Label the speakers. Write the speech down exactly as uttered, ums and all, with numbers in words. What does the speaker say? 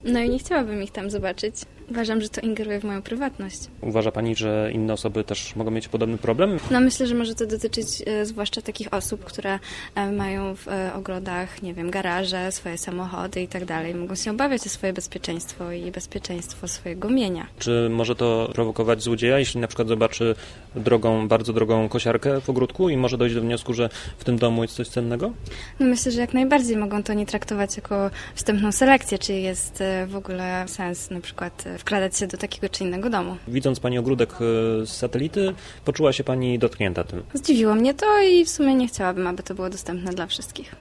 Speaker 1: No i nie chciałabym ich tam zobaczyć. Uważam, że to ingeruje w moją prywatność.
Speaker 2: Uważa Pani, że inne osoby też mogą mieć podobny problem?
Speaker 1: No myślę, że może to dotyczyć e, zwłaszcza takich osób, które e, mają w e, ogrodach, nie wiem, garaże, swoje samochody i tak dalej. Mogą się obawiać o swoje bezpieczeństwo i bezpieczeństwo swojego mienia.
Speaker 2: Czy może to prowokować złodzieja, jeśli na przykład zobaczy drogą, bardzo drogą kosiarkę w ogródku i może dojść do wniosku, że w tym domu jest coś cennego?
Speaker 1: No myślę, że jak najbardziej mogą to nie traktować jako wstępną selekcję, czy jest e, w ogóle sens na przykład e, wkradać się do takiego czy innego domu.
Speaker 2: Widząc Pani ogródek z satelity, poczuła się Pani dotknięta tym?
Speaker 1: Zdziwiło mnie to i w sumie nie chciałabym, aby to było dostępne dla wszystkich.